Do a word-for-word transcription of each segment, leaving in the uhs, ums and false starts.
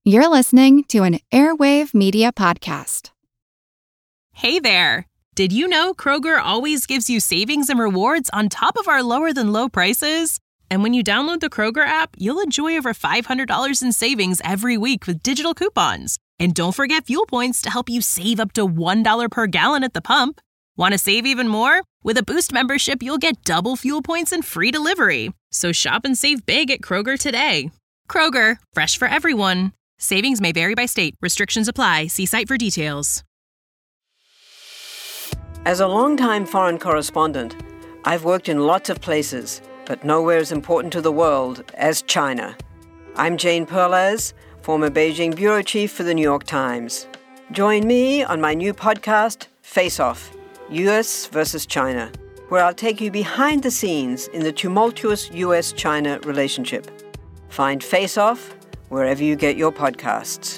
You're listening to an Airwave Media Podcast. Hey there! Did you know Kroger always gives you savings and rewards on top of our lower-than-low prices? And when you download the Kroger app, you'll enjoy over five hundred dollars in savings every week with digital coupons. And don't forget fuel points to help you save up to one dollar per gallon at the pump. Want to save even more? With a Boost membership, you'll get double fuel points and free delivery. So shop and save big at Kroger today. Kroger, fresh for everyone. Savings may vary by state. Restrictions apply. See site for details. As a longtime foreign correspondent, I've worked in lots of places, but nowhere as important to the world as China. I'm Jane Perlez, former Beijing bureau chief for the New York Times. Join me on my new podcast, Face Off, U S versus China, where I'll take you behind the scenes in the tumultuous U S China relationship. Find Face Off wherever you get your podcasts.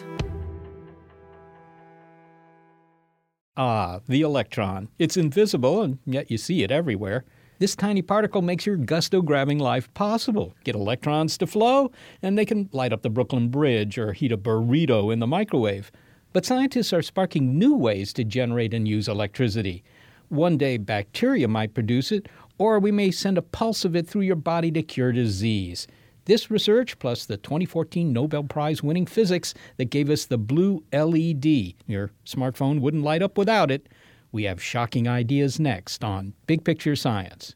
Ah, the electron. It's invisible, and yet you see it everywhere. This tiny particle makes your gusto-grabbing life possible. Get electrons to flow, and they can light up the Brooklyn Bridge or heat a burrito in the microwave. But scientists are sparking new ways to generate and use electricity. One day, bacteria might produce it, or we may send a pulse of it through your body to cure disease. This research, plus the twenty fourteen Nobel Prize-winning physics that gave us the blue L E D. Your smartphone wouldn't light up without it. We have shocking ideas next on Big Picture Science.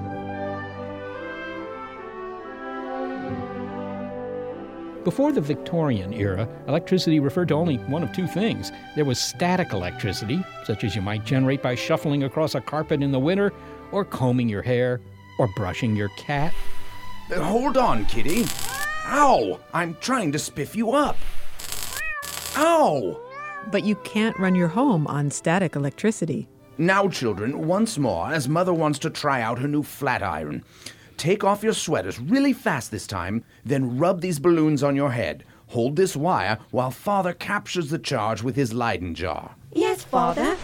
Before the Victorian era, electricity referred to only one of two things. There was static electricity, such as you might generate by shuffling across a carpet in the winter, or combing your hair, or brushing your cat. Uh, hold on, kitty. Ow! I'm trying to spiff you up. Ow! But you can't run your home on static electricity. Now, children, once more, as Mother wants to try out her new flat iron. Take off your sweaters really fast this time, then rub these balloons on your head. Hold this wire while Father captures the charge with his Leyden jar. Yes, Father.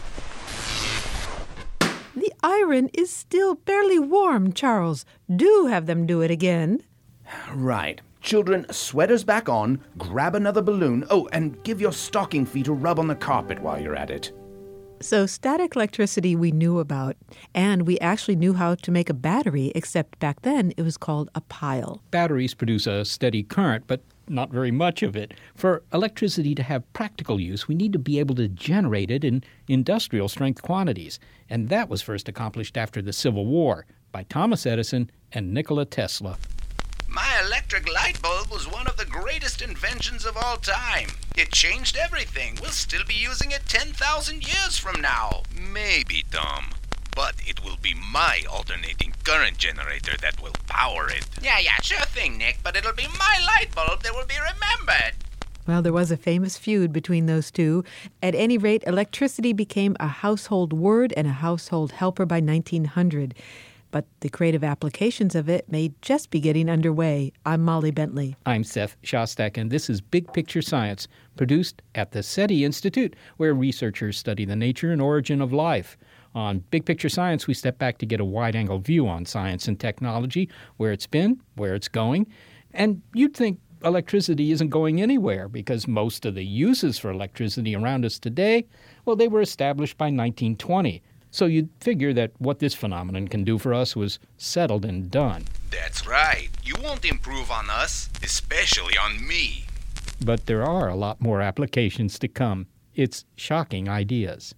The iron is still barely warm, Charles. Do have them do it again. Right. Children, sweaters back on, grab another balloon. Oh, and give your stocking feet a rub on the carpet while you're at it. So static electricity we knew about, and we actually knew how to make a battery, except back then it was called a pile. Batteries produce a steady current, but not very much of it. For electricity to have practical use, we need to be able to generate it in industrial strength quantities. And that was first accomplished after the Civil War by Thomas Edison and Nikola Tesla. My electric light bulb was one of the greatest inventions of all time. It changed everything. We'll still be using it ten thousand years from now. Maybe, Tom. But it will be my alternating current generator that will power it. Yeah, yeah, sure thing, Nick. But it'll be my light bulb that will be remembered. Well, there was a famous feud between those two. At any rate, electricity became a household word and a household helper by nineteen hundred. But the creative applications of it may just be getting underway. I'm Molly Bentley. I'm Seth Shostak, and this is Big Picture Science, produced at the SETI Institute, where researchers study the nature and origin of life. On Big Picture Science, we step back to get a wide-angle view on science and technology, where it's been, where it's going. And you'd think electricity isn't going anywhere because most of the uses for electricity around us today, well, they were established by nineteen twenty. So you'd figure that what this phenomenon can do for us was settled and done. That's right. You won't improve on us, especially on me. But there are a lot more applications to come. It's shocking ideas.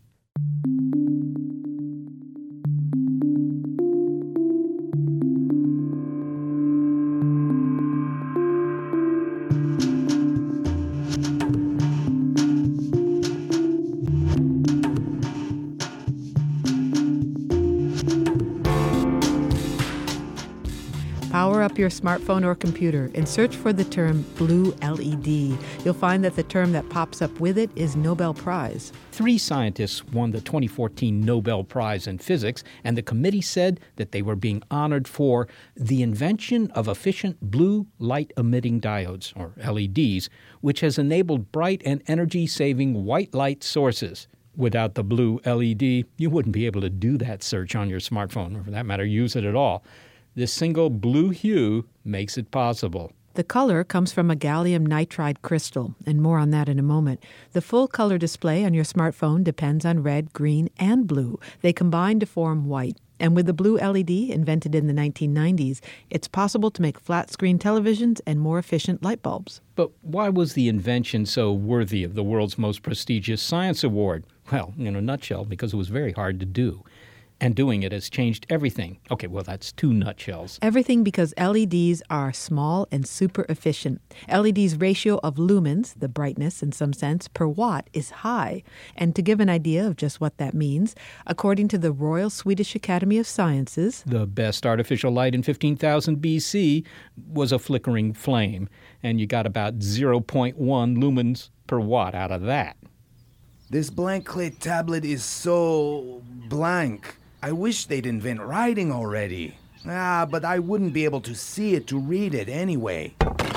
Power up your smartphone or computer and search for the term blue L E D. You'll find that the term that pops up with it is Nobel Prize. Three scientists won the twenty fourteen Nobel Prize in Physics, and the committee said that they were being honored for the invention of efficient blue light-emitting diodes, or L E Ds, which has enabled bright and energy-saving white light sources. Without the blue L E D, you wouldn't be able to do that search on your smartphone, or for that matter, use it at all. This single blue hue makes it possible. The color comes from a gallium nitride crystal, and more on that in a moment. The full color display on your smartphone depends on red, green, and blue. They combine to form white. And with the blue L E D, invented in the nineteen nineties, it's possible to make flat-screen televisions and more efficient light bulbs. But why was the invention so worthy of the world's most prestigious science award? Well, in a nutshell, because it was very hard to do. And doing it has changed everything. Okay, well, that's two nutshells. Everything because L E Ds are small and super efficient. L E D's ratio of lumens, the brightness in some sense, per watt is high. And to give an idea of just what that means, according to the Royal Swedish Academy of Sciences, the best artificial light in fifteen thousand B C was a flickering flame, and you got about zero point one lumens per watt out of that. This blank clay tablet is so blank. I wish they'd invent writing already. Ah, but I wouldn't be able to see it to read it anyway.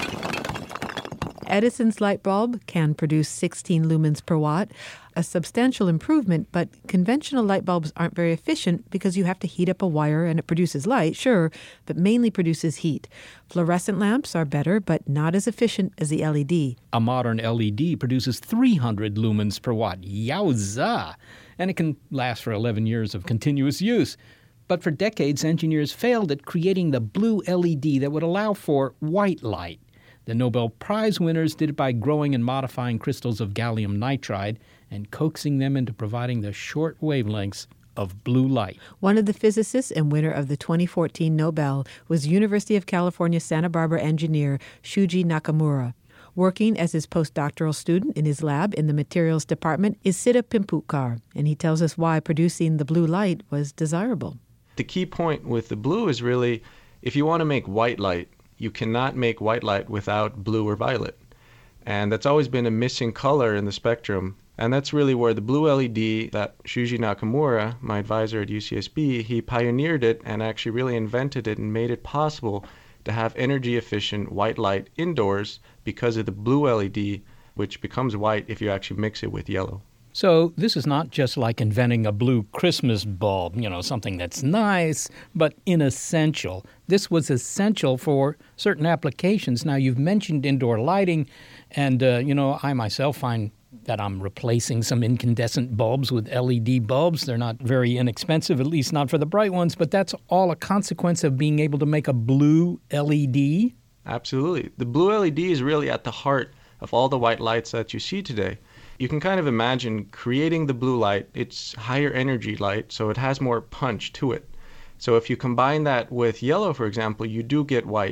Edison's light bulb can produce sixteen lumens per watt, a substantial improvement, but conventional light bulbs aren't very efficient because you have to heat up a wire and it produces light, sure, but mainly produces heat. Fluorescent lamps are better, but not as efficient as the L E D. A modern L E D produces three hundred lumens per watt. Yowza! And it can last for eleven years of continuous use. But for decades, engineers failed at creating the blue L E D that would allow for white light. The Nobel Prize winners did it by growing and modifying crystals of gallium nitride and coaxing them into providing the short wavelengths of blue light. One of the physicists and winner of the twenty fourteen Nobel was University of California, Santa Barbara engineer Shuji Nakamura. Working as his postdoctoral student in his lab in the materials department is Siddha Pimpukar, and he tells us why producing the blue light was desirable. The key point with the blue is really, if you want to make white light, you cannot make white light without blue or violet. And that's always been a missing color in the spectrum. And that's really where the blue L E D that Shuji Nakamura, my advisor at U C S B, he pioneered it and actually really invented it and made it possible to have energy-efficient white light indoors because of the blue L E D, which becomes white if you actually mix it with yellow. So this is not just like inventing a blue Christmas bulb, you know, something that's nice, but inessential. This was essential for certain applications. Now, you've mentioned indoor lighting, and, uh, you know, I myself find that I'm replacing some incandescent bulbs with L E D bulbs. They're not very inexpensive, at least not for the bright ones, but that's all a consequence of being able to make a blue L E D? Absolutely. The blue L E D is really at the heart of all the white lights that you see today. You can kind of imagine creating the blue light. It's higher energy light, so it has more punch to it. So if you combine that with yellow, for example, you do get white.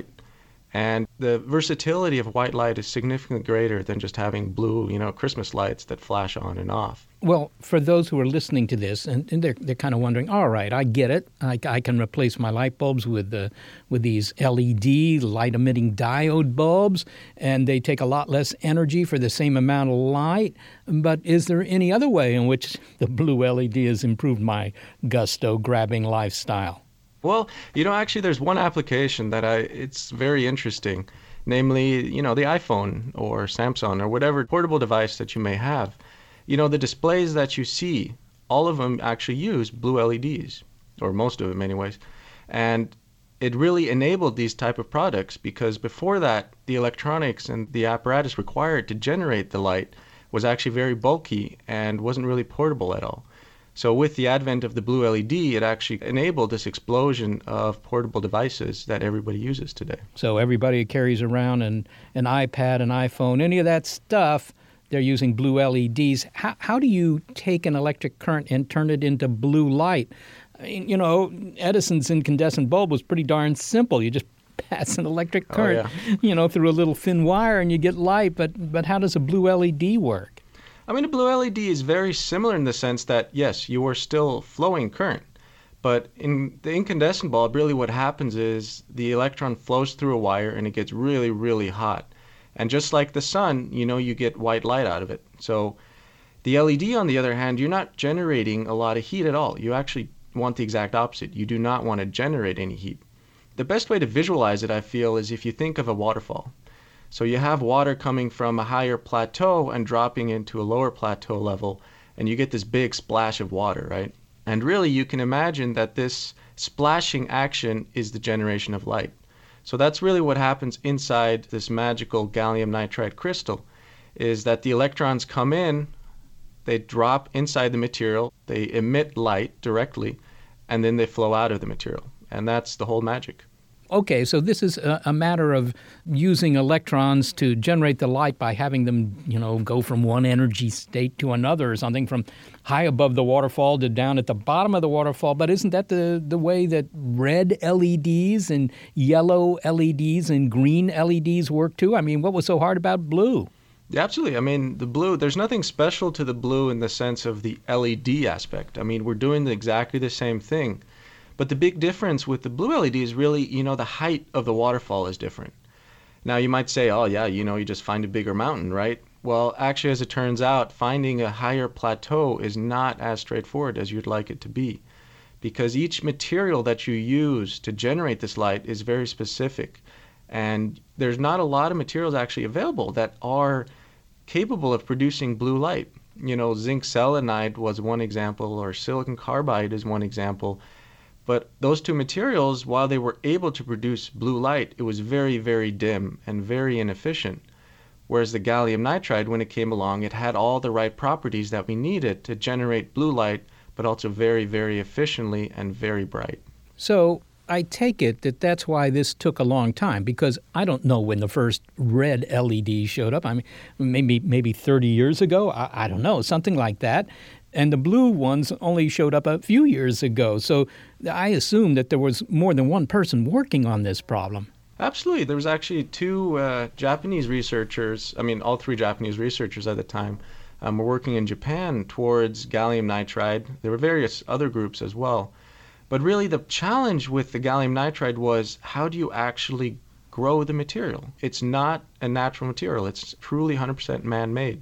And the versatility of white light is significantly greater than just having blue, you know, Christmas lights that flash on and off. Well, for those who are listening to this, and, and they're they're kind of wondering, all right, I get it. I, I can replace my light bulbs with the with these L E D light-emitting diode bulbs, and they take a lot less energy for the same amount of light. But is there any other way in which the blue L E D has improved my gusto-grabbing lifestyle? Well, you know, actually, there's one application that I it's very interesting, namely, you know, the iPhone or Samsung or whatever portable device that you may have. You know, the displays that you see, all of them actually use blue L E Ds, or most of them anyways. And it really enabled these type of products because before that, the electronics and the apparatus required to generate the light was actually very bulky and wasn't really portable at all. So with the advent of the blue L E D, it actually enabled this explosion of portable devices that everybody uses today. So everybody carries around an, an iPad, an iPhone, any of that stuff, they're using blue L E Ds. How, how do you take an electric current and turn it into blue light? I mean, you know, Edison's incandescent bulb was pretty darn simple. You just pass an electric current, oh, yeah. you know, through a little thin wire and you get light. But, but how does a blue L E D work? I mean, a blue L E D is very similar in the sense that, yes, you are still flowing current. But in the incandescent bulb, really what happens is the electron flows through a wire and it gets really, really hot. And just like the sun, you know, you get white light out of it. So the L E D, on the other hand, you're not generating a lot of heat at all. You actually want the exact opposite. You do not want to generate any heat. The best way to visualize it, I feel, is if you think of a waterfall. So you have water coming from a higher plateau and dropping into a lower plateau level, and you get this big splash of water, right? And really, you can imagine that this splashing action is the generation of light. So that's really what happens inside this magical gallium nitride crystal, is that the electrons come in, they drop inside the material, they emit light directly, and then they flow out of the material. And that's the whole magic. Okay, so this is a, a matter of using electrons to generate the light by having them, you know, go from one energy state to another, or something from high above the waterfall to down at the bottom of the waterfall. But isn't that the, the way that red L E Ds and yellow L E Ds and green L E Ds work too? I mean, what was so hard about blue? Yeah, absolutely. I mean, the blue, there's nothing special to the blue in the sense of the L E D aspect. I mean, we're doing exactly the same thing. But the big difference with the blue L E D is really, you know, the height of the waterfall is different. Now, you might say, oh, yeah, you know, you just find a bigger mountain, right? Well, actually, as it turns out, finding a higher plateau is not as straightforward as you'd like it to be, because each material that you use to generate this light is very specific. And there's not a lot of materials actually available that are capable of producing blue light. You know, zinc selenide was one example, or silicon carbide is one example. But those two materials, while they were able to produce blue light, it was very, very dim and very inefficient. Whereas the gallium nitride, when it came along, it had all the right properties that we needed to generate blue light, but also very, very efficiently and very bright. So I take it that that's why this took a long time, because I don't know when the first red L E D showed up. I mean, maybe maybe thirty years ago. I, I don't know, something like that. And the blue ones only showed up a few years ago. So I assume that there was more than one person working on this problem. Absolutely. There was actually two uh, Japanese researchers, I mean, all three Japanese researchers at the time, um, were working in Japan towards gallium nitride. There were various other groups as well. But really the challenge with the gallium nitride was, how do you actually grow the material? It's not a natural material. It's truly one hundred percent man-made.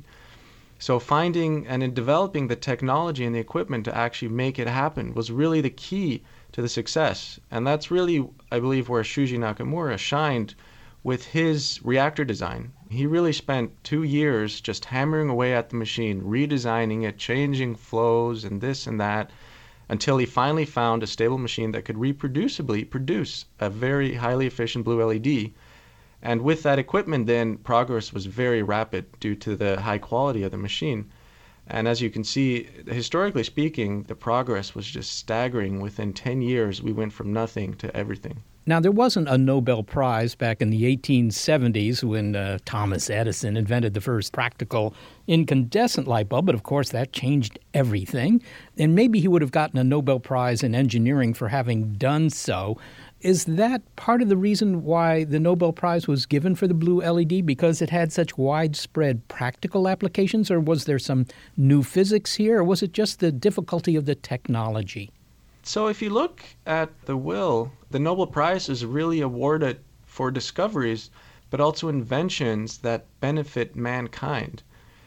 So finding and in developing the technology and the equipment to actually make it happen was really the key to the success. And that's really, I believe, where Shuji Nakamura shined with his reactor design. He really spent two years just hammering away at the machine, redesigning it, changing flows and this and that, until he finally found a stable machine that could reproducibly produce a very highly efficient blue L E D. And with that equipment, then progress was very rapid due to the high quality of the machine. And as you can see, historically speaking, the progress was just staggering. Within ten years, we went from nothing to everything. Now, there wasn't a Nobel Prize back in the eighteen seventies when uh, Thomas Edison invented the first practical incandescent light bulb, but of course that changed everything. And maybe he would have gotten a Nobel Prize in engineering for having done so. Is that part of the reason why the Nobel Prize was given for the blue L E D, because it had such widespread practical applications, or was there some new physics here, or was it just the difficulty of the technology? So if you look at the will, the Nobel Prize is really awarded for discoveries, but also inventions that benefit mankind.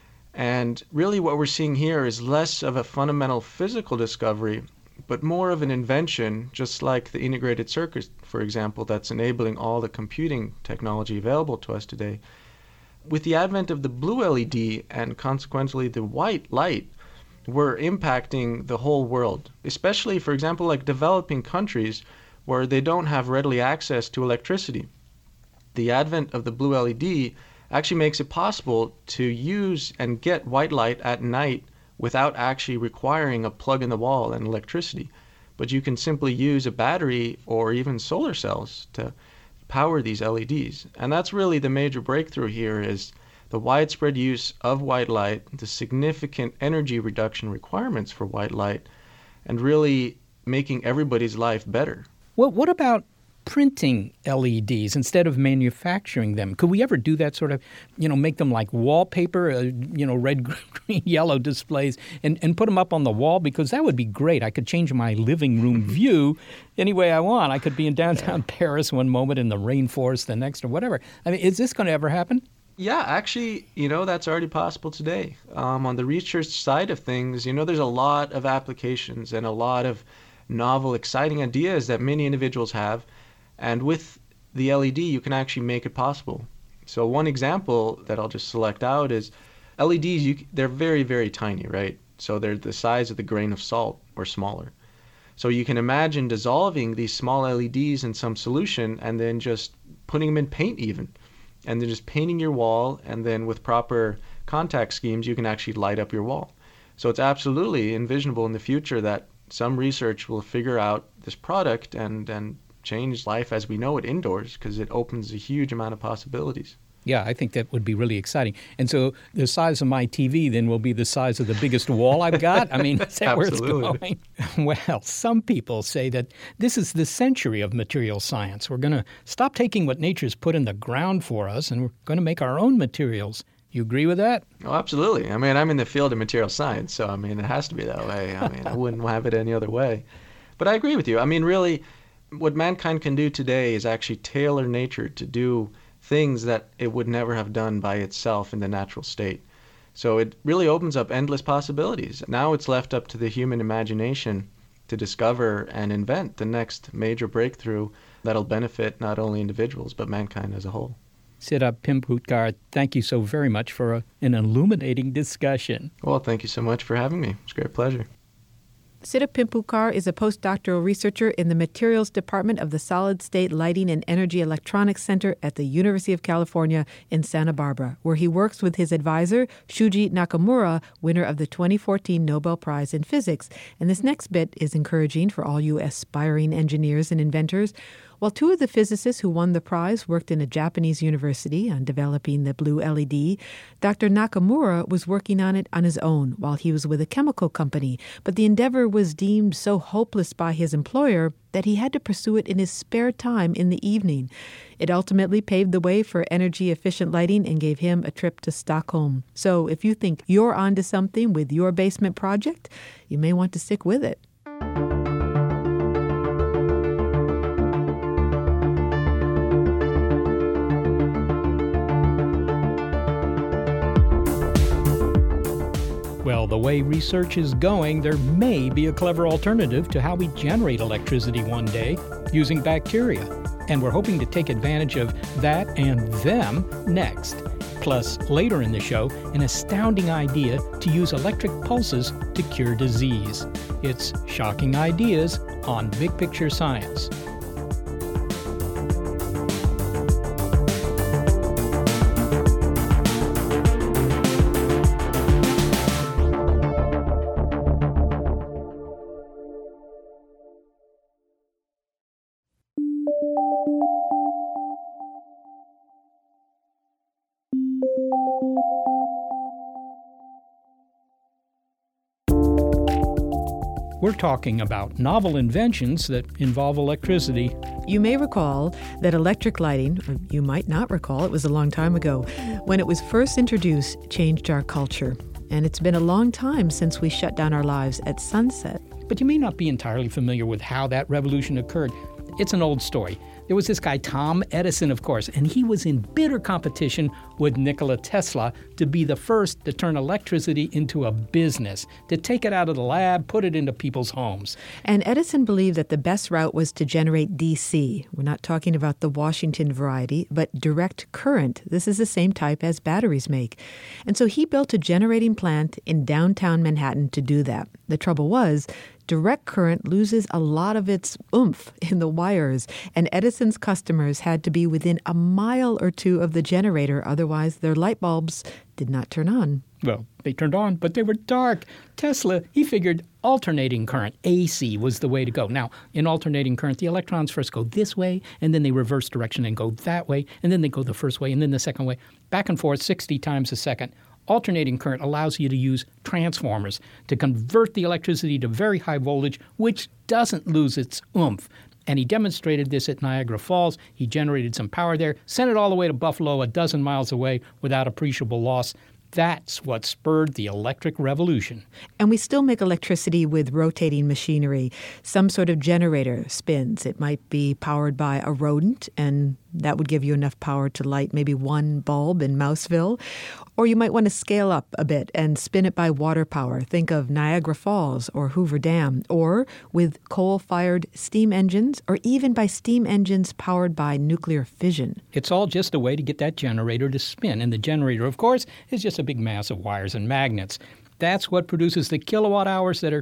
And really what we're seeing here is less of a fundamental physical discovery, but more of an invention, just like the integrated circuit, for example, that's enabling all the computing technology available to us today. With the advent of the blue L E D and consequently the white light, we're impacting the whole world, especially, for example, like developing countries where they don't have readily access to electricity. The advent of the blue L E D actually makes it possible to use and get white light at night without actually requiring a plug in the wall and electricity. But you can simply use a battery or even solar cells to power these L E Ds. And that's really the major breakthrough here, is the widespread use of white light, the significant energy reduction requirements for white light, and really making everybody's life better. Well, what about printing L E Ds instead of manufacturing them? Could we ever do that sort of, you know, make them like wallpaper, uh, you know, red, green, yellow displays and, and put them up on the wall? Because that would be great. I could change my living room view any way I want. I could be in downtown Paris one moment, in the rainforest the next, or whatever. I mean, is this going to ever happen? Yeah, actually, you know, that's already possible today. Um, on the research side of things, you know, there's a lot of applications and a lot of novel, exciting ideas that many individuals have. And with the L E D, you can actually make it possible. So one example that I'll just select out is L E Ds, you, they're very, very tiny, right? So they're the size of the grain of salt or smaller. So you can imagine dissolving these small L E Ds in some solution and then just putting them in paint even. And then just painting your wall, and then with proper contact schemes, you can actually light up your wall. So it's absolutely envisionable in the future that some research will figure out this product and, and change life as we know it indoors, because it opens a huge amount of possibilities. Yeah, I think that would be really exciting. And so the size of my T V then will be the size of the biggest wall I've got? I mean, is that where it's going? Well, some people say that this is the century of material science. We're going to stop taking what nature's put in the ground for us, and we're going to make our own materials. You agree with that? Oh, absolutely. I mean, I'm in the field of material science, so, I mean, it has to be that way. I mean, I wouldn't have it any other way. But I agree with you. I mean, really, what mankind can do today is actually tailor nature to do things that it would never have done by itself in the natural state. So it really opens up endless possibilities. Now it's left up to the human imagination to discover and invent the next major breakthrough that'll benefit not only individuals, but mankind as a whole. Siddharth Pimpootkar, thank you so very much for a, an illuminating discussion. Well, thank you so much for having me. It's a great pleasure. Siddharth Pimpootkar is a postdoctoral researcher in the Materials Department of the Solid State Lighting and Energy Electronics Center at the University of California in Santa Barbara, where he works with his advisor, Shuji Nakamura, winner of the twenty fourteen Nobel Prize in Physics. And this next bit is encouraging for all you aspiring engineers and inventors. While two of the physicists who won the prize worked in a Japanese university on developing the blue L E D, Doctor Nakamura was working on it on his own while he was with a chemical company. But the endeavor was deemed so hopeless by his employer that he had to pursue it in his spare time in the evening. It ultimately paved the way for energy-efficient lighting and gave him a trip to Stockholm. So if you think you're onto something with your basement project, you may want to stick with it. Well, the way research is going, there may be a clever alternative to how we generate electricity one day using bacteria. And we're hoping to take advantage of that and them next. Plus, later in the show, an astounding idea to use electric pulses to cure disease. It's Shocking Ideas on Big Picture Science. We're talking about novel inventions that involve electricity. You may recall that electric lighting, or you might not recall, it was a long time ago, when it was first introduced, changed our culture. And it's been a long time since we shut down our lives at sunset. But you may not be entirely familiar with how that revolution occurred. It's an old story. There was this guy, Tom Edison, of course, and he was in bitter competition with Nikola Tesla to be the first to turn electricity into a business, to take it out of the lab, put it into people's homes. And Edison believed that the best route was to generate D C. We're not talking about the Washington variety, but direct current. This is the same type as batteries make. And so he built a generating plant in downtown Manhattan to do that. The trouble was, direct current loses a lot of its oomph in the wires, and Edison's customers had to be within a mile or two of the generator, otherwise their light bulbs did not turn on. Well, they turned on, but they were dark. Tesla, he figured alternating current, A C, was the way to go. Now, in alternating current, the electrons first go this way, and then they reverse direction and go that way, and then they go the first way, and then the second way, back and forth sixty times a second. Alternating current allows you to use transformers to convert the electricity to very high voltage, which doesn't lose its oomph. And he demonstrated this at Niagara Falls. He generated some power there, sent it all the way to Buffalo, a dozen miles away, without appreciable loss. That's what spurred the electric revolution. And we still make electricity with rotating machinery. Some sort of generator spins. It might be powered by a rodent, and that would give you enough power to light maybe one bulb in Mouseville. Or you might want to scale up a bit and spin it by water power. Think of Niagara Falls or Hoover Dam. Or with coal-fired steam engines, or even by steam engines powered by nuclear fission. It's all just a way to get that generator to spin. And the generator, of course, is just a big mass of wires and magnets. That's what produces the kilowatt hours that are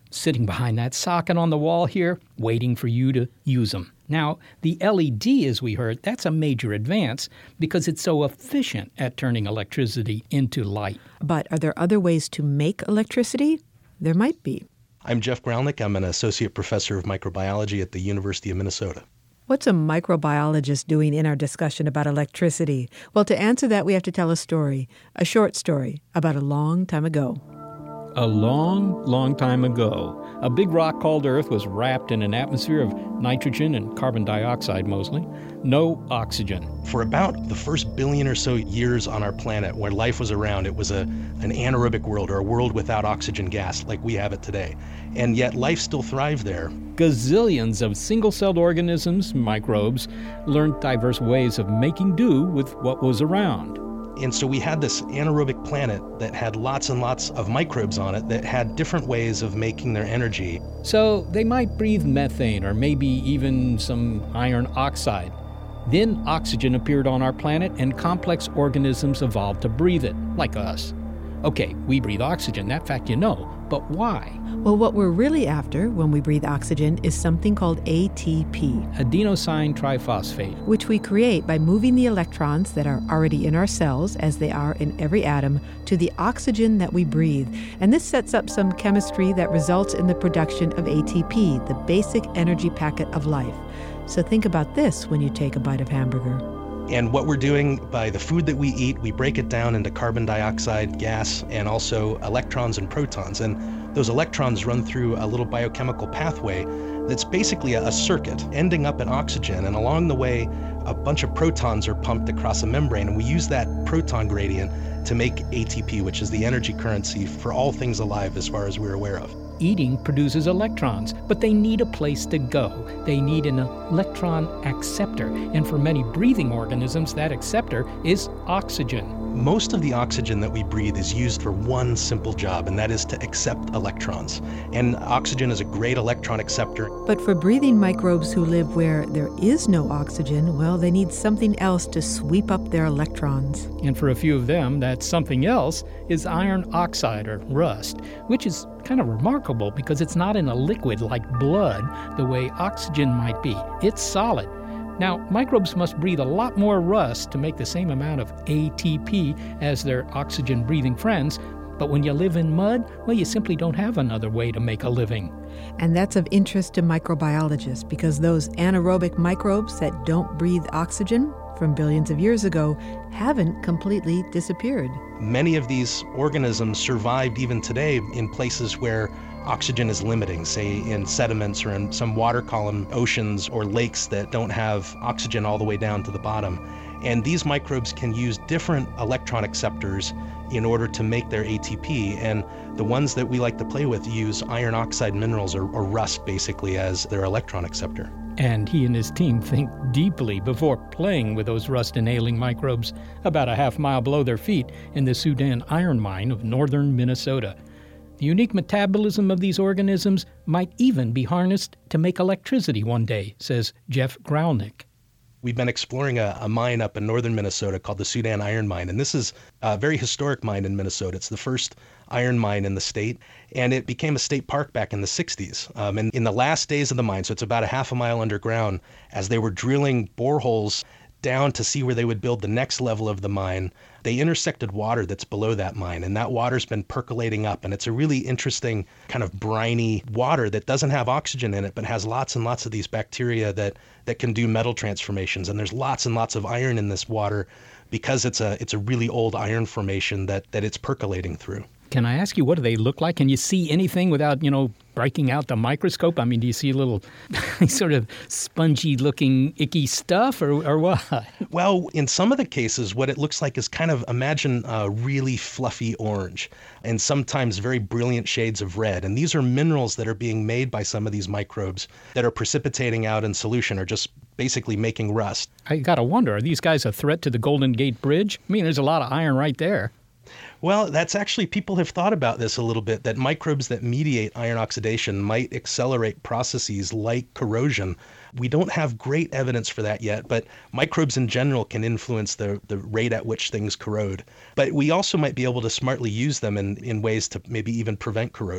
sitting behind that socket on the wall here, waiting for you to use them. Now, the L E D, as we heard, that's a major advance because it's so efficient at turning electricity into light. But are there other ways to make electricity? There might be. I'm Jeff Gralnick. I'm an associate professor of microbiology at the University of Minnesota. What's a microbiologist doing in our discussion about electricity? Well, to answer that, we have to tell a story, a short story about a long time ago. A long, long time ago, a big rock called Earth was wrapped in an atmosphere of nitrogen and carbon dioxide mostly, no oxygen. For about the first billion or so years on our planet where life was around, it was a, an anaerobic world, or a world without oxygen gas like we have it today. And yet life still thrived there. Gazillions of single-celled organisms, microbes, learned diverse ways of making do with what was around. And so we had this anaerobic planet that had lots and lots of microbes on it that had different ways of making their energy. So they might breathe methane or maybe even some iron oxide. Then oxygen appeared on our planet and complex organisms evolved to breathe it, like us. Okay, we breathe oxygen, that fact you know, but why? Well, what we're really after when we breathe oxygen is something called A T P, adenosine triphosphate, which we create by moving the electrons that are already in our cells, as they are in every atom, to the oxygen that we breathe. And this sets up some chemistry that results in the production of A T P, the basic energy packet of life. So think about this when you take a bite of hamburger. And what we're doing by the food that we eat, we break it down into carbon dioxide, gas, and also electrons and protons. And those electrons run through a little biochemical pathway that's basically a, a circuit ending up in oxygen. And along the way, a bunch of protons are pumped across a membrane. And we use that proton gradient to make A T P, which is the energy currency for all things alive as far as we're aware of. Eating produces electrons, but they need a place to go. They need an electron acceptor, and for many breathing organisms, that acceptor is oxygen. Most of the oxygen that we breathe is used for one simple job, and that is to accept electrons. And oxygen is a great electron acceptor. But for breathing microbes who live where there is no oxygen, well, they need something else to sweep up their electrons. And for a few of them, that something else is iron oxide, or rust, which is kind of remarkable because it's not in a liquid like blood the way oxygen might be. It's solid. Now, microbes must breathe a lot more rust to make the same amount of A T P as their oxygen-breathing friends, but when you live in mud, well, you simply don't have another way to make a living. And that's of interest to microbiologists because those anaerobic microbes that don't breathe oxygen from billions of years ago haven't completely disappeared. Many of these organisms survived even today in places where oxygen is limiting, say in sediments or in some water column oceans or lakes that don't have oxygen all the way down to the bottom. And these microbes can use different electron acceptors in order to make their A T P. And the ones that we like to play with use iron oxide minerals, or, or rust basically, as their electron acceptor. And he and his team think deeply before playing with those rust-inhaling microbes about a half mile below their feet in the Sudan iron mine of northern Minnesota. The unique metabolism of these organisms might even be harnessed to make electricity one day, says Jeff Gralnick. We've been exploring a, a mine up in northern Minnesota called the Sudan Iron Mine, and this is a very historic mine in Minnesota. It's the first iron mine in the state, and it became a state park back in the sixties. Um, and in the last days of the mine, so it's about a half a mile underground, as they were drilling boreholes down to see where they would build the next level of the mine, they intersected water that's below that mine, and that water's been percolating up, and it's a really interesting kind of briny water that doesn't have oxygen in it, but has lots and lots of these bacteria that, that can do metal transformations. And there's lots and lots of iron in this water because it's a it's a really old iron formation that, that it's percolating through. Can I ask you, what do they look like? Can you see anything without, you know, breaking out the microscope? I mean, do you see little sort of spongy-looking, icky stuff, or, or what? Well, in some of the cases, what it looks like is kind of, imagine a really fluffy orange and sometimes very brilliant shades of red. And these are minerals that are being made by some of these microbes that are precipitating out in solution or just basically making rust. I got to wonder, are these guys a threat to the Golden Gate Bridge? I mean, there's a lot of iron right there. Well, that's actually, people have thought about this a little bit, that microbes that mediate iron oxidation might accelerate processes like corrosion. We don't have great evidence for that yet, but microbes in general can influence the, the rate at which things corrode. But we also might be able to smartly use them in, in ways to maybe even prevent corrosion.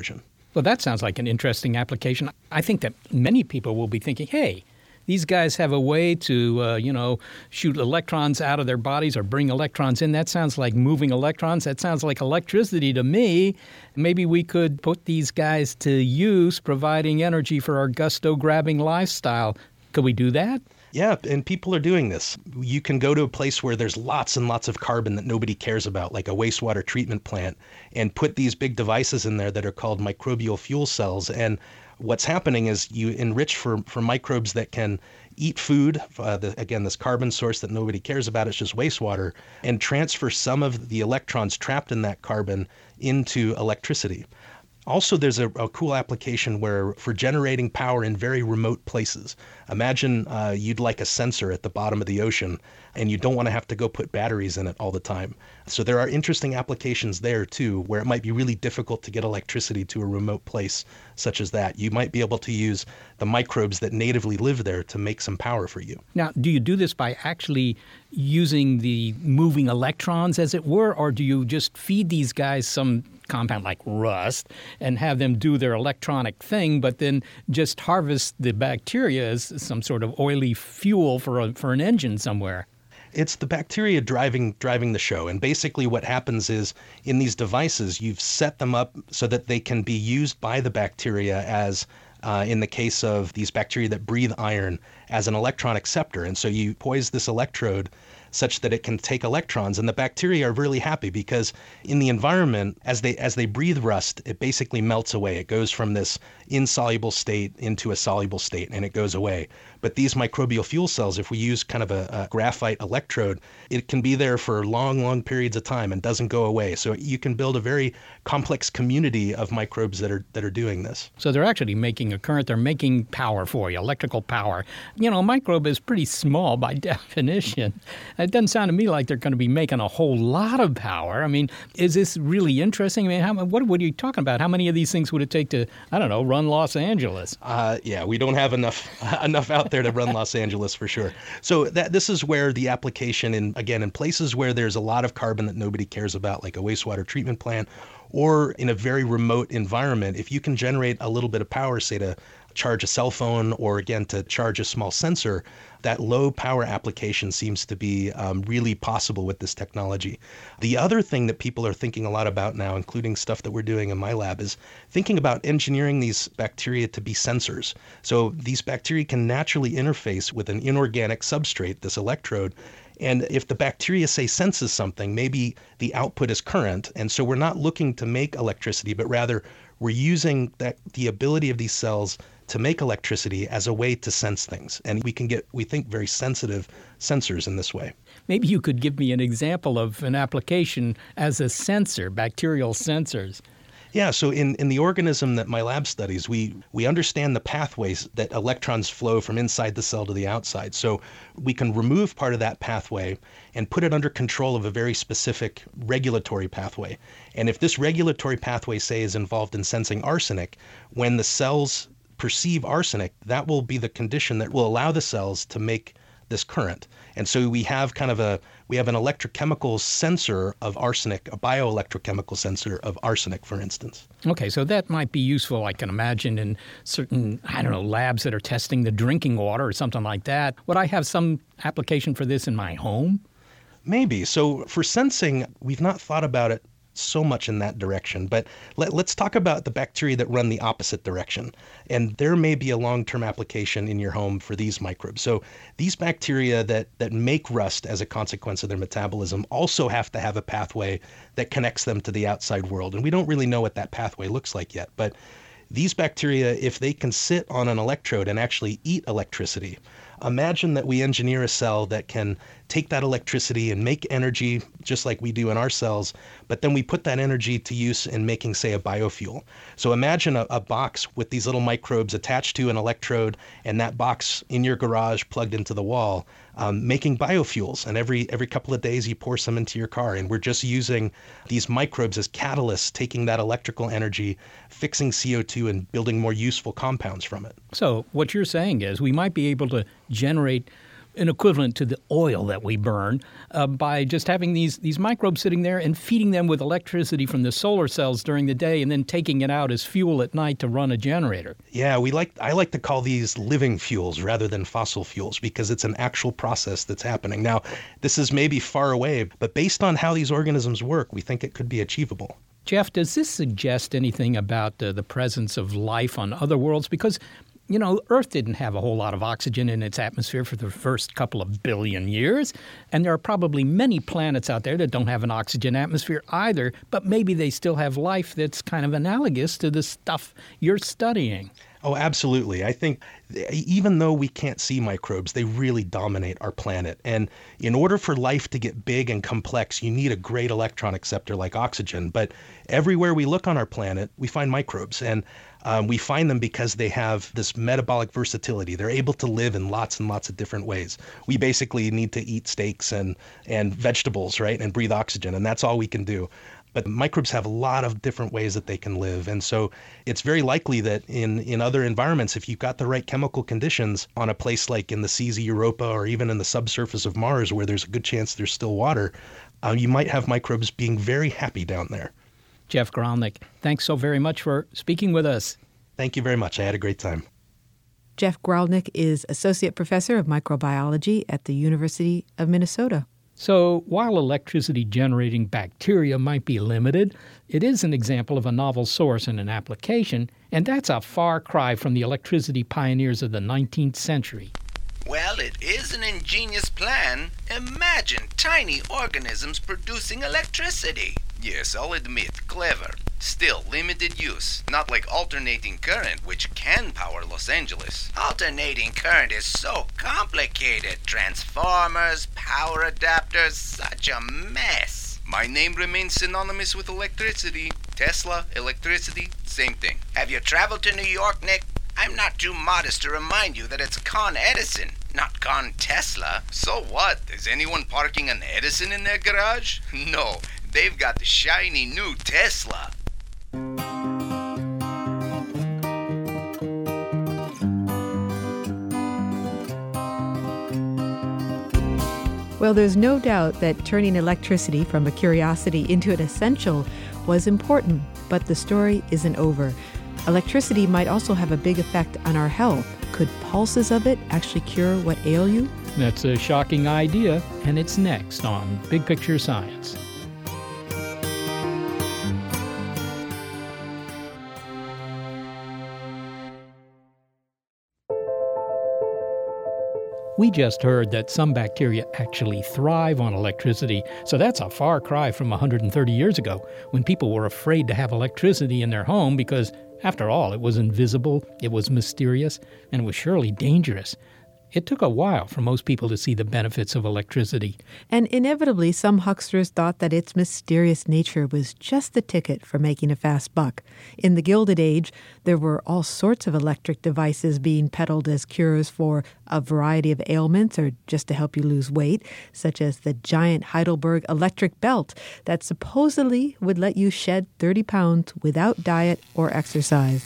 Well, that sounds like an interesting application. I think that many people will be thinking, hey, these guys have a way to, uh, you know, shoot electrons out of their bodies or bring electrons in. That sounds like moving electrons. That sounds like electricity to me. Maybe we could put these guys to use providing energy for our gusto-grabbing lifestyle. Could we do that? Yeah, and people are doing this. You can go to a place where there's lots and lots of carbon that nobody cares about, like a wastewater treatment plant, and put these big devices in there that are called microbial fuel cells. And what's happening is you enrich for, for microbes that can eat food, uh, the, again, this carbon source that nobody cares about, it's just wastewater, and transfer some of the electrons trapped in that carbon into electricity. Also, there's a, a cool application where for generating power in very remote places. Imagine uh, you'd like a sensor at the bottom of the ocean and you don't want to have to go put batteries in it all the time. So there are interesting applications there too, where it might be really difficult to get electricity to a remote place such as that. You might be able to use the microbes that natively live there to make some power for you. Now, do you do this by actually using the moving electrons, as it were, or do you just feed these guys some compound like rust and have them do their electronic thing, but then just harvest the bacteria as some sort of oily fuel for a, for an engine somewhere? It's the bacteria driving driving the show. And basically what happens is in these devices, you've set them up so that they can be used by the bacteria as, uh, in the case of these bacteria that breathe iron, as an electron acceptor. And so you poise this electrode such that it can take electrons, and the bacteria are really happy because in the environment, as they as they breathe rust, it basically melts away. It goes from this insoluble state into a soluble state, and it goes away. But these microbial fuel cells, if we use kind of a, a graphite electrode, it can be there for long, long periods of time and doesn't go away. So you can build a very complex community of microbes that are that are doing this. So they're actually making a current. They're making power for you, electrical power. You know, a microbe is pretty small by definition. It doesn't sound to me like they're going to be making a whole lot of power. I mean, is this really interesting? I mean, how, what, what are you talking about? How many of these things would it take to, I don't know, run Los Angeles? Uh, yeah, we don't have enough enough out there to run Los Angeles for sure. So that this is where the application, in again, in places where there's a lot of carbon that nobody cares about, like a wastewater treatment plant, or in a very remote environment, if you can generate a little bit of power, say to charge a cell phone or again to charge a small sensor, that low power application seems to be um, really possible with this technology. The other thing that people are thinking a lot about now, including stuff that we're doing in my lab, is thinking about engineering these bacteria to be sensors. So these bacteria can naturally interface with an inorganic substrate, this electrode. And if the bacteria, say, senses something, maybe the output is current. And so we're not looking to make electricity, but rather we're using that the ability of these cells to make electricity as a way to sense things. And we can get, we think, very sensitive sensors in this way. Maybe you could give me an example of an application as a sensor, bacterial sensors. Yeah, so in, in the organism that my lab studies, we, we understand the pathways that electrons flow from inside the cell to the outside. So we can remove part of that pathway and put it under control of a very specific regulatory pathway. And if this regulatory pathway, say, is involved in sensing arsenic, when the cells perceive arsenic, that will be the condition that will allow the cells to make this current. And so we have kind of a, we have an electrochemical sensor of arsenic, a bioelectrochemical sensor of arsenic, for instance. Okay, so that might be useful, I can imagine, in certain, I don't know, labs that are testing the drinking water or something like that. Would I have some application for this in my home? Maybe. So for sensing, we've not thought about it so much in that direction. But let, let's talk about the bacteria that run the opposite direction. And there may be a long-term application in your home for these microbes. So these bacteria that, that make rust as a consequence of their metabolism also have to have a pathway that connects them to the outside world. And we don't really know what that pathway looks like yet. But these bacteria, if they can sit on an electrode and actually eat electricity, imagine that we engineer a cell that can take that electricity and make energy just like we do in our cells, but then we put that energy to use in making, say, a biofuel. So imagine a, a box with these little microbes attached to an electrode and that box in your garage plugged into the wall, um, making biofuels. And every every couple of days you pour some into your car. And we're just using these microbes as catalysts, taking that electrical energy, fixing C O two and building more useful compounds from it. So what you're saying is we might be able to generate an equivalent to the oil that we burn uh, by just having these, these microbes sitting there and feeding them with electricity from the solar cells during the day and then taking it out as fuel at night to run a generator. Yeah, we like I like to call these living fuels rather than fossil fuels because it's an actual process that's happening. Now, this is maybe far away, but based on how these organisms work, we think it could be achievable. Jeff, does this suggest anything about uh, the presence of life on other worlds? Because you know, Earth didn't have a whole lot of oxygen in its atmosphere for the first couple of billion years. And there are probably many planets out there that don't have an oxygen atmosphere either, but maybe they still have life that's kind of analogous to the stuff you're studying. Oh, absolutely. I think even though we can't see microbes, they really dominate our planet. And in order for life to get big and complex, you need a great electron acceptor like oxygen. But everywhere we look on our planet, we find microbes. And um, we find them because they have this metabolic versatility. They're able to live in lots and lots of different ways. We basically need to eat steaks and, and vegetables, right, and breathe oxygen. And that's all we can do. But microbes have a lot of different ways that they can live. And so it's very likely that in, in other environments, if you've got the right chemical conditions on a place like in the seas of Europa or even in the subsurface of Mars, where there's a good chance there's still water, uh, you might have microbes being very happy down there. Jeff Gralnick, thanks so very much for speaking with us. Thank you very much. I had a great time. Jeff Gralnick is Associate Professor of Microbiology at the University of Minnesota. So while electricity-generating bacteria might be limited, it is an example of a novel source and an application, and that's a far cry from the electricity pioneers of the nineteenth century. Well, it is an ingenious plan. Imagine tiny organisms producing electricity. Yes, I'll admit, clever. Still, limited use, not like alternating current, which can power Los Angeles. Alternating current is so complicated. Transformers, power adapters, such a mess. My name remains synonymous with electricity. Tesla, electricity, same thing. Have you traveled to New York, Nick? I'm not too modest to remind you that it's Con Edison, not Con Tesla. So what? Is anyone parking an Edison in their garage? No, they've got the shiny new Tesla. Well, there's no doubt that turning electricity from a curiosity into an essential was important, but the story isn't over. Electricity might also have a big effect on our health. Could pulses of it actually cure what ail you? That's a shocking idea, and it's next on Big Picture Science. We just heard that some bacteria actually thrive on electricity, so that's a far cry from one hundred thirty years ago, when people were afraid to have electricity in their home because, after all, it was invisible, it was mysterious, and it was surely dangerous. It took a while for most people to see the benefits of electricity. And inevitably, some hucksters thought that its mysterious nature was just the ticket for making a fast buck. In the Gilded Age, there were all sorts of electric devices being peddled as cures for a variety of ailments or just to help you lose weight, such as the giant Heidelberg electric belt that supposedly would let you shed thirty pounds without diet or exercise.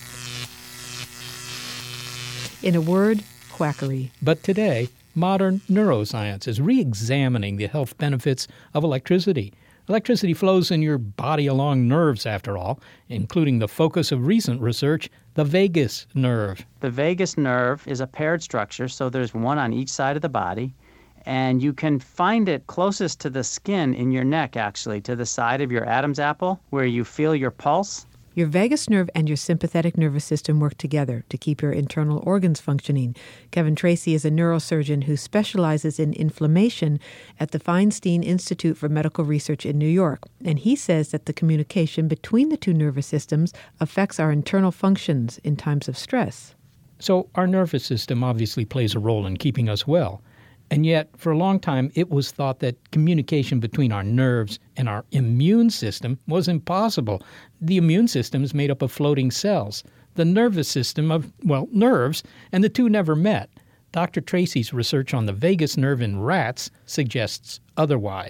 In a word, quackery. But today, modern neuroscience is re-examining the health benefits of electricity. Electricity flows in your body along nerves, after all, including the focus of recent research, the vagus nerve. The vagus nerve is a paired structure, so there's one on each side of the body, and you can find it closest to the skin in your neck, actually, to the side of your Adam's apple, where you feel your pulse. Your vagus nerve and your sympathetic nervous system work together to keep your internal organs functioning. Kevin Tracy is a neurosurgeon who specializes in inflammation at the Feinstein Institute for Medical Research in New York. And he says that the communication between the two nervous systems affects our internal functions in times of stress. So our nervous system obviously plays a role in keeping us well. And yet, for a long time, it was thought that communication between our nerves and our immune system was impossible. The immune system is made up of floating cells, the nervous system of, well, nerves, and the two never met. Doctor Tracy's research on the vagus nerve in rats suggests otherwise.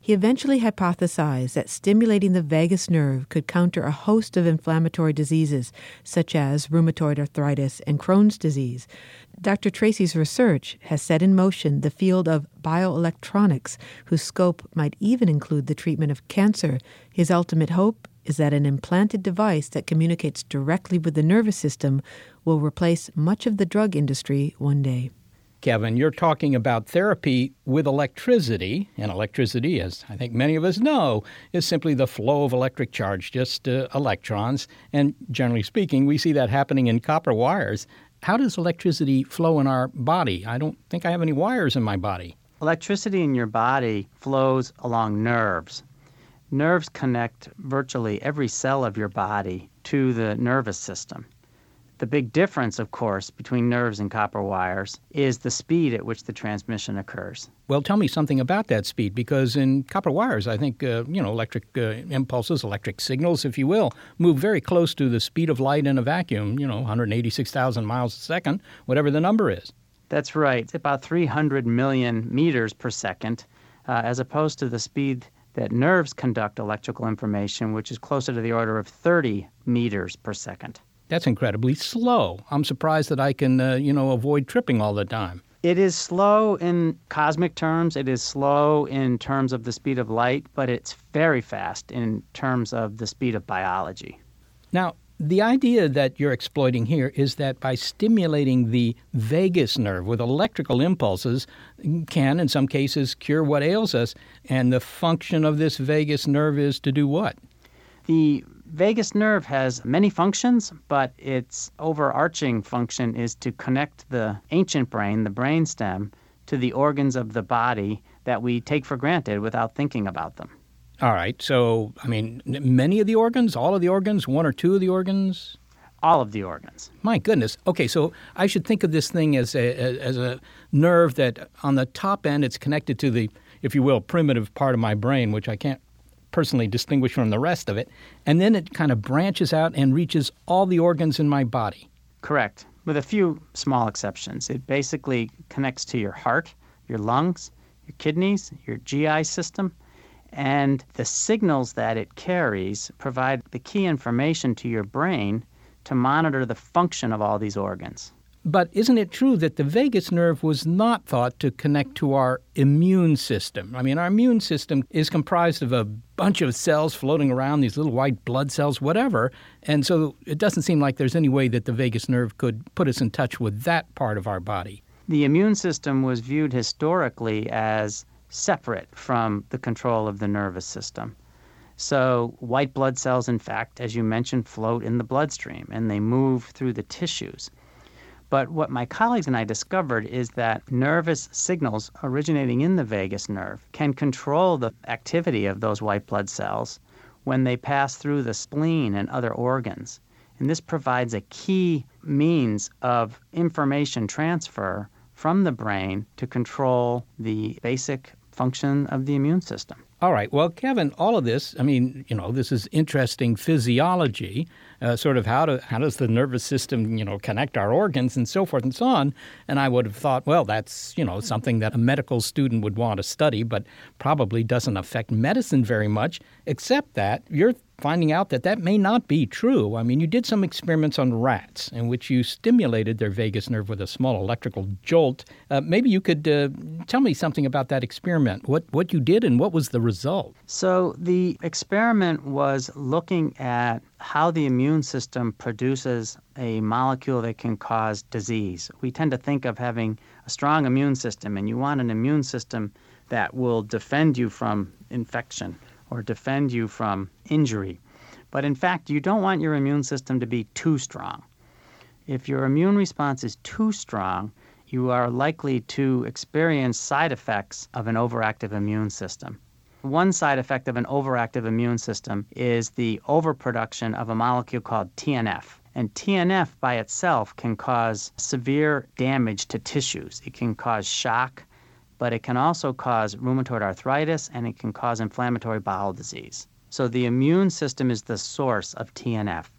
He eventually hypothesized that stimulating the vagus nerve could counter a host of inflammatory diseases, such as rheumatoid arthritis and Crohn's disease. Doctor Tracy's research has set in motion the field of bioelectronics, whose scope might even include the treatment of cancer. His ultimate hope is that an implanted device that communicates directly with the nervous system will replace much of the drug industry one day. Kevin, you're talking about therapy with electricity, and electricity, as I think many of us know, is simply the flow of electric charge, just uh, electrons. And generally speaking, we see that happening in copper wires. How does electricity flow in our body? I don't think I have any wires in my body. Electricity in your body flows along nerves. Nerves connect virtually every cell of your body to the nervous system. The big difference, of course, between nerves and copper wires is the speed at which the transmission occurs. Well, tell me something about that speed, because in copper wires, I think, uh, you know, electric uh, impulses, electric signals, if you will, move very close to the speed of light in a vacuum, you know, one hundred eighty-six thousand miles a second, whatever the number is. That's right. It's about three hundred million meters per second, uh, as opposed to the speed that nerves conduct electrical information, which is closer to the order of thirty meters per second. That's incredibly slow. I'm surprised that I can, uh, you know, avoid tripping all the time. It is slow in cosmic terms. It is slow in terms of the speed of light, but it's very fast in terms of the speed of biology. Now, the idea that you're exploiting here is that by stimulating the vagus nerve with electrical impulses can, in some cases, cure what ails us. And the function of this vagus nerve is to do what? The vagus nerve has many functions, but its overarching function is to connect the ancient brain, the brainstem, to the organs of the body that we take for granted without thinking about them. All right. So, I mean, many of the organs, all of the organs, one or two of the organs? All of the organs. My goodness. Okay, so I should think of this thing as a, as a nerve that on the top end it's connected to the, if you will, primitive part of my brain, which I can't personally distinguish from the rest of it, and then it kind of branches out and reaches all the organs in my body. Correct, with a few small exceptions. It basically connects to your heart, your lungs, your kidneys, your G I system, and the signals that it carries provide the key information to your brain to monitor the function of all these organs. But isn't it true that the vagus nerve was not thought to connect to our immune system? I mean, our immune system is comprised of a bunch of cells floating around, these little white blood cells, whatever. And so it doesn't seem like there's any way that the vagus nerve could put us in touch with that part of our body. The immune system was viewed historically as separate from the control of the nervous system. So white blood cells, in fact, as you mentioned, float in the bloodstream, and they move through the tissues. But what my colleagues and I discovered is that nervous signals originating in the vagus nerve can control the activity of those white blood cells when they pass through the spleen and other organs. And this provides a key means of information transfer from the brain to control the basic function of the immune system. All right. Well, Kevin, all of this, I mean, you know, this is interesting physiology, uh, sort of how, to, how does the nervous system, you know, connect our organs and so forth and so on. And I would have thought, well, that's, you know, something that a medical student would want to study, but probably doesn't affect medicine very much, except that you're finding out that that may not be true. I mean, you did some experiments on rats in which you stimulated their vagus nerve with a small electrical jolt. Uh, maybe you could uh, tell me something about that experiment, what, what you did and what was the result. So the experiment was looking at how the immune system produces a molecule that can cause disease. We tend to think of having a strong immune system, and you want an immune system that will defend you from infection or defend you from injury. But in fact, you don't want your immune system to be too strong. If your immune response is too strong, you are likely to experience side effects of an overactive immune system. One side effect of an overactive immune system is the overproduction of a molecule called T N F. And T N F by itself can cause severe damage to tissues. It can cause shock, but it can also cause rheumatoid arthritis, and it can cause inflammatory bowel disease. So the immune system is the source of T N F.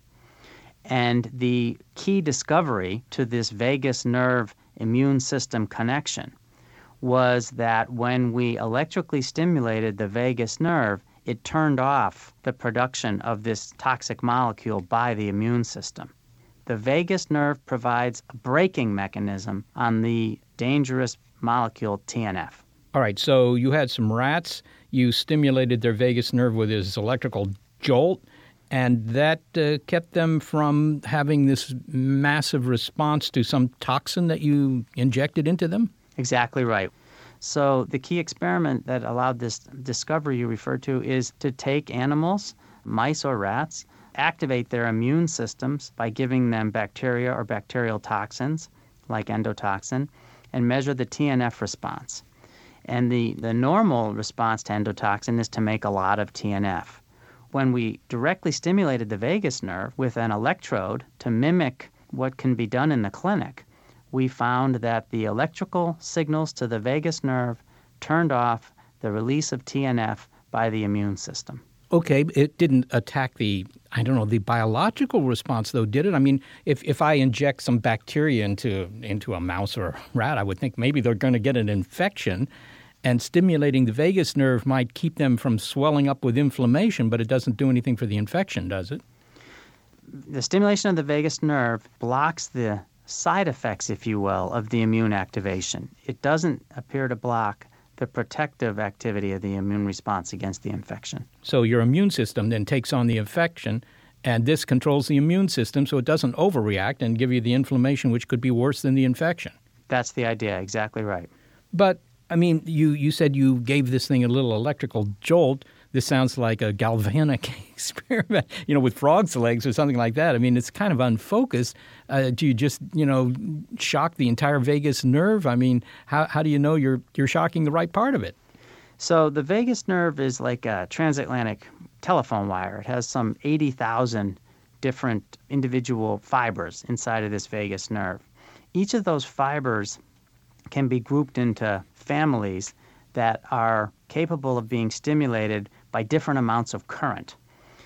And the key discovery to this vagus nerve immune system connection was that when we electrically stimulated the vagus nerve, it turned off the production of this toxic molecule by the immune system. The vagus nerve provides a braking mechanism on the dangerous molecule T N F. All right, so you had some rats, you stimulated their vagus nerve with this electrical jolt, and that uh, kept them from having this massive response to some toxin that you injected into them? Exactly right. So the key experiment that allowed this discovery you referred to is to take animals, mice or rats, activate their immune systems by giving them bacteria or bacterial toxins like endotoxin and measure the T N F response. And the, the normal response to endotoxin is to make a lot of T N F. When we directly stimulated the vagus nerve with an electrode to mimic what can be done in the clinic, we found that the electrical signals to the vagus nerve turned off the release of T N F by the immune system. Okay, it didn't attack the, I don't know, the biological response, though, did it? I mean, if, if I inject some bacteria into into a mouse or a rat, I would think maybe they're going to get an infection, and stimulating the vagus nerve might keep them from swelling up with inflammation, but it doesn't do anything for the infection, does it? The stimulation of the vagus nerve blocks the side effects, if you will, of the immune activation. It doesn't appear to block the protective activity of the immune response against the infection. So your immune system then takes on the infection, and this controls the immune system so it doesn't overreact and give you the inflammation, which could be worse than the infection. That's the idea, exactly right. But, I mean, you, you said you gave this thing a little electrical jolt. This sounds like a galvanic experiment, you know, with frog's legs or something like that. I mean, it's kind of unfocused. Uh, do you just, you know, shock the entire vagus nerve? I mean, how how do you know you're you're shocking the right part of it? So the vagus nerve is like a transatlantic telephone wire. It has some eighty thousand different individual fibers inside of this vagus nerve. Each of those fibers can be grouped into families that are capable of being stimulated by different amounts of current.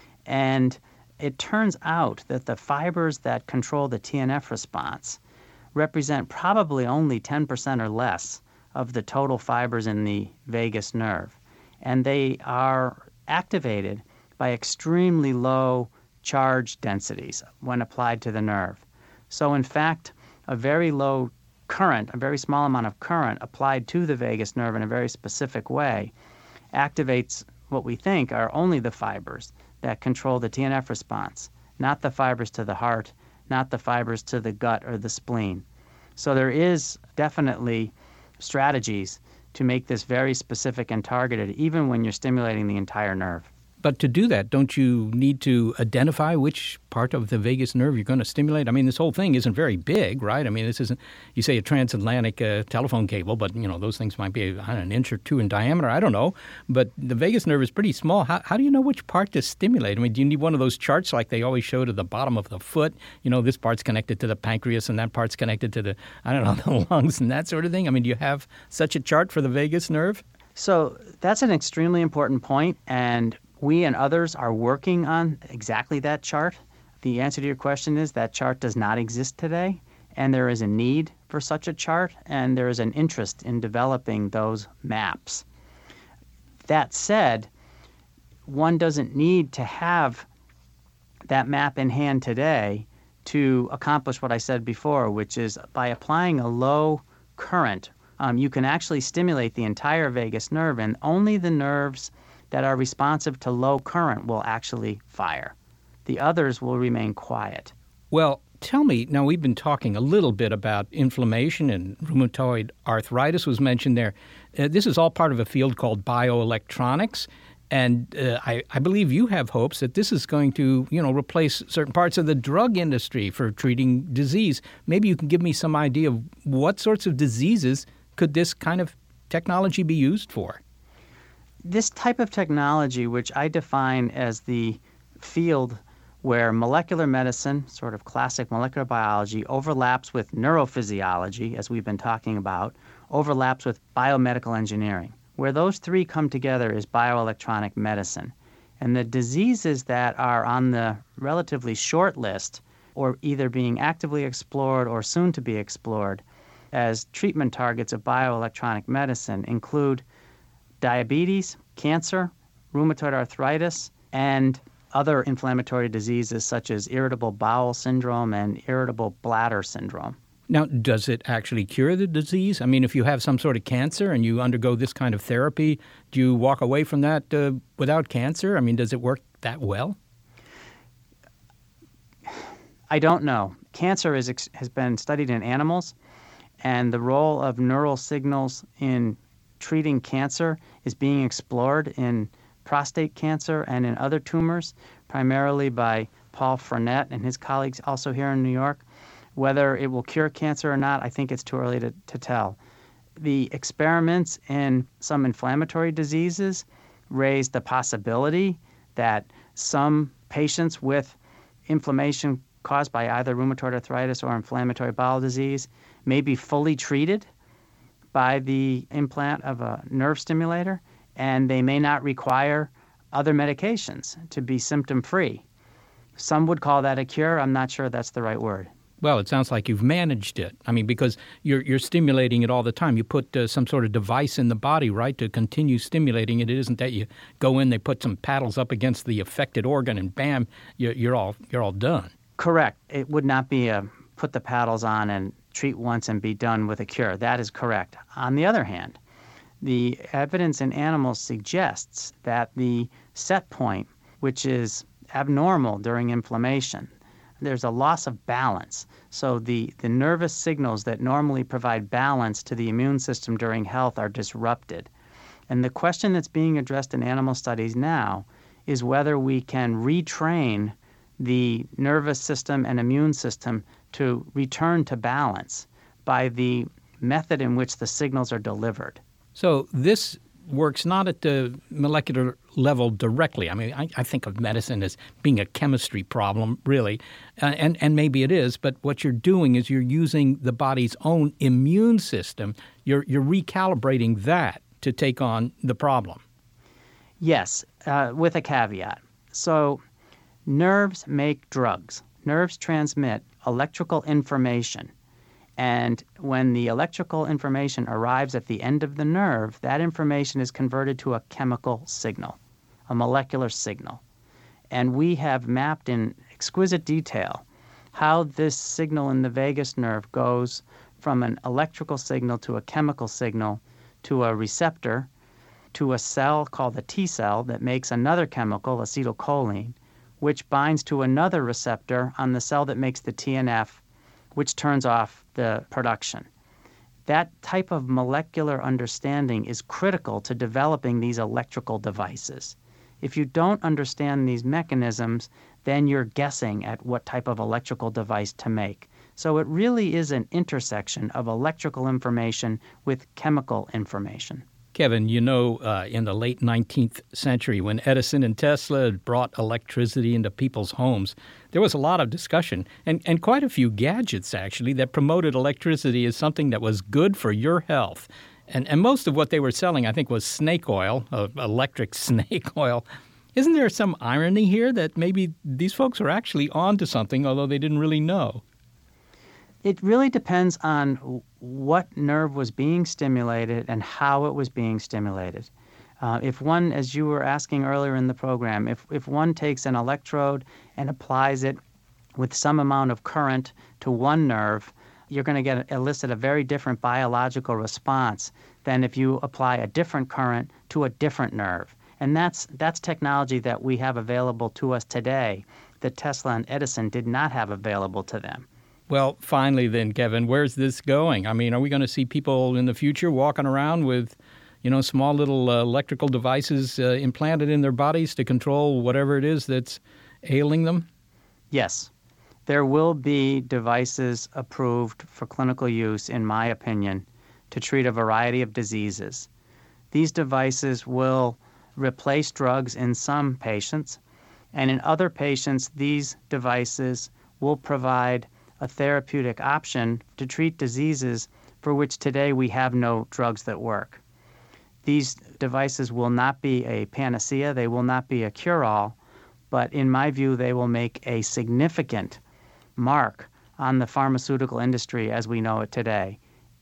And it turns out that the fibers that control the T N F response represent probably only ten percent or less of the total fibers in the vagus nerve. And they are activated by extremely low charge densities when applied to the nerve. So in fact, a very low current, a very small amount of current applied to the vagus nerve in a very specific way activates what we think are only the fibers that control the T N F response, not the fibers to the heart, not the fibers to the gut or the spleen. So there is definitely strategies to make this very specific and targeted, even when you're stimulating the entire nerve. But to do that, don't you need to identify which part of the vagus nerve you're going to stimulate? I mean, this whole thing isn't very big, right? I mean, this isn't, you say a transatlantic uh, telephone cable, but, you know, those things might be know, an inch or two in diameter. I don't know. But the vagus nerve is pretty small. How, how do you know which part to stimulate? I mean, do you need one of those charts like they always show to the bottom of the foot? You know, this part's connected to the pancreas and that part's connected to the, I don't know, the lungs and that sort of thing? I mean, do you have such a chart for the vagus nerve? So that's an extremely important point, and we and others are working on exactly that chart. The answer to your question is that chart does not exist today, and there is a need for such a chart, and there is an interest in developing those maps. That said, one doesn't need to have that map in hand today to accomplish what I said before, which is by applying a low current, um, you can actually stimulate the entire vagus nerve, and only the nerves that are responsive to low current will actually fire. The others will remain quiet. Well, tell me, now we've been talking a little bit about inflammation, and rheumatoid arthritis was mentioned there. Uh, this is all part of a field called bioelectronics, and uh, I, I believe you have hopes that this is going to, you know, replace certain parts of the drug industry for treating disease. Maybe you can give me some idea of what sorts of diseases could this kind of technology be used for? This type of technology, which I define as the field where molecular medicine, sort of classic molecular biology, overlaps with neurophysiology, as we've been talking about, overlaps with biomedical engineering. Where those three come together is bioelectronic medicine. And the diseases that are on the relatively short list, or either being actively explored or soon to be explored, as treatment targets of bioelectronic medicine include diabetes, cancer, rheumatoid arthritis, and other inflammatory diseases such as irritable bowel syndrome and irritable bladder syndrome. Now, does it actually cure the disease? I mean, if you have some sort of cancer and you undergo this kind of therapy, do you walk away from that uh, without cancer? I mean, does it work that well? I don't know. Cancer is, has been studied in animals, and the role of neural signals in treating cancer is being explored in prostate cancer and in other tumors, primarily by Paul Frenette and his colleagues also here in New York. Whether it will cure cancer or not, I think it's too early to, to tell. The experiments in some inflammatory diseases raise the possibility that some patients with inflammation caused by either rheumatoid arthritis or inflammatory bowel disease may be fully treated by the implant of a nerve stimulator, and they may not require other medications to be symptom-free. Some would call that a cure. I'm not sure that's the right word. Well, it sounds like you've managed it. I mean, because you're you're stimulating it all the time. You put uh, some sort of device in the body, right, to continue stimulating it. It isn't that you go in, they put some paddles up against the affected organ, and bam, you're, you're all you're all done. Correct. It would not be a put the paddles on and treat once and be done with a cure. That is correct. On the other hand, the evidence in animals suggests that the set point, which is abnormal during inflammation, there's a loss of balance. So the, the nervous signals that normally provide balance to the immune system during health are disrupted. And the question that's being addressed in animal studies now is whether we can retrain the nervous system and immune system to return to balance by the method in which the signals are delivered. So this works not at the molecular level directly. I mean, I, I think of medicine as being a chemistry problem, really, uh, and, and maybe it is, but what you're doing is you're using the body's own immune system. You're, you're recalibrating that to take on the problem. Yes, uh, with a caveat. So nerves make drugs. Nerves transmit electrical information. And when the electrical information arrives at the end of the nerve, that information is converted to a chemical signal, a molecular signal. And we have mapped in exquisite detail how this signal in the vagus nerve goes from an electrical signal to a chemical signal to a receptor, to a cell called the T cell that makes another chemical, acetylcholine, which binds to another receptor on the cell that makes the T N F, which turns off the production. That type of molecular understanding is critical to developing these electrical devices. If you don't understand these mechanisms, then you're guessing at what type of electrical device to make. So it really is an intersection of electrical information with chemical information. Kevin, you know, uh, in the late nineteenth century, when Edison and Tesla had brought electricity into people's homes, there was a lot of discussion and, and quite a few gadgets, actually, that promoted electricity as something that was good for your health. And, and most of what they were selling, I think, was snake oil, uh, electric snake oil. Isn't there some irony here that maybe these folks were actually onto something, although they didn't really know? It really depends on what nerve was being stimulated and how it was being stimulated. Uh, if one, as you were asking earlier in the program, if, if one takes an electrode and applies it with some amount of current to one nerve, you're going to get elicit a very different biological response than if you apply a different current to a different nerve. And that's that's technology that we have available to us today that Tesla and Edison did not have available to them. Well, finally then, Kevin, where's this going? I mean, are we going to see people in the future walking around with, you know, small little uh, electrical devices uh, implanted in their bodies to control whatever it is that's ailing them? Yes. There will be devices approved for clinical use, in my opinion, to treat a variety of diseases. These devices will replace drugs in some patients, and in other patients, these devices will provide a therapeutic option to treat diseases for which today we have no drugs that work. These devices will not be a panacea, they will not be a cure-all, but in my view, they will make a significant mark on the pharmaceutical industry as we know it today.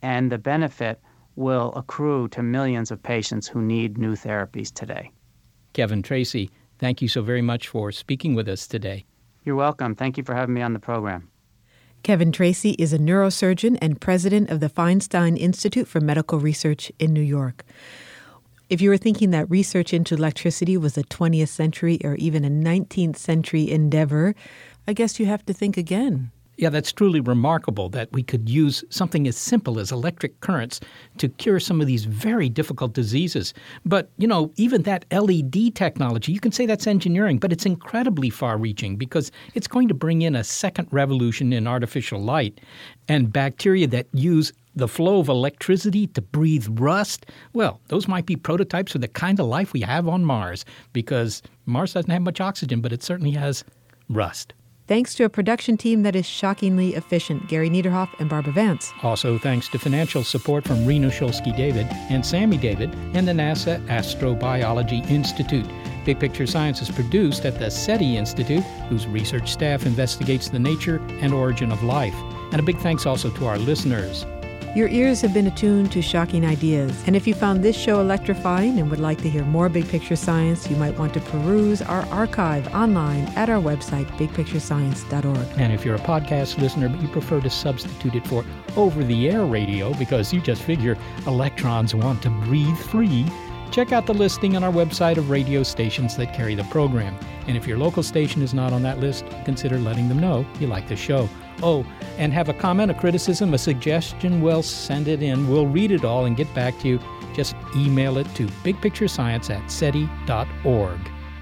and the benefit will accrue to millions of patients who need new therapies today. Kevin Tracey, thank you so very much for speaking with us today. You're welcome. Thank you for having me on the program. Kevin Tracey is a neurosurgeon and president of the Feinstein Institute for Medical Research in New York. If you were thinking that research into electricity was a twentieth century or even a nineteenth century endeavor, I guess you have to think again. Yeah, that's truly remarkable that we could use something as simple as electric currents to cure some of these very difficult diseases. But, you know, even that L E D technology, you can say that's engineering, but it's incredibly far-reaching because it's going to bring in a second revolution in artificial light. And bacteria that use the flow of electricity to breathe rust, well, those might be prototypes for the kind of life we have on Mars, because Mars doesn't have much oxygen, but it certainly has rust. Thanks to a production team that is shockingly efficient, Gary Niederhoff and Barbara Vance. Also thanks to financial support from Rena Shulsky-David and Sammy David and the NASA Astrobiology Institute. Big Picture Science is produced at the SETI Institute, whose research staff investigates the nature and origin of life. And a big thanks also to our listeners. Your ears have been attuned to shocking ideas. And if you found this show electrifying and would like to hear more Big Picture Science, you might want to peruse our archive online at our website, big picture science dot org. And if you're a podcast listener, but you prefer to substitute it for over-the-air radio because you just figure electrons want to breathe free, check out the listing on our website of radio stations that carry the program. And if your local station is not on that list, consider letting them know you like the show. Oh, and have a comment, a criticism, a suggestion, well, send it in. We'll read it all and get back to you. Just email it to bigpicturescience at seti dot org.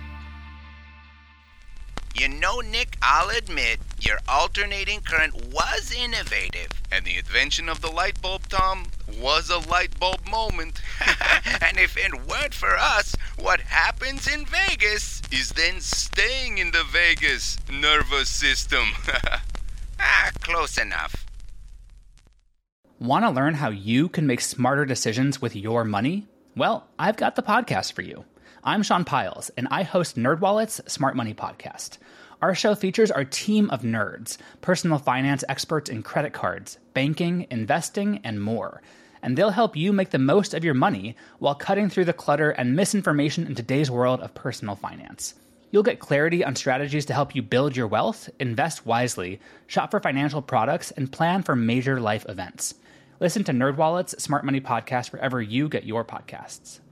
You know, Nick, I'll admit, your alternating current was innovative. And the invention of the light bulb, Tom, was a light bulb moment. And if it weren't for us, what happens in Vegas is then staying in the Vegas nervous system. Ah, close enough. Want to learn how you can make smarter decisions with your money? Well, I've got the podcast for you. I'm Sean Piles, and I host NerdWallet's Smart Money Podcast. Our show features our team of nerds, personal finance experts in credit cards, banking, investing, and more. And they'll help you make the most of your money while cutting through the clutter and misinformation in today's world of personal finance. You'll get clarity on strategies to help you build your wealth, invest wisely, shop for financial products, and plan for major life events. Listen to NerdWallet's Smart Money Podcast wherever you get your podcasts.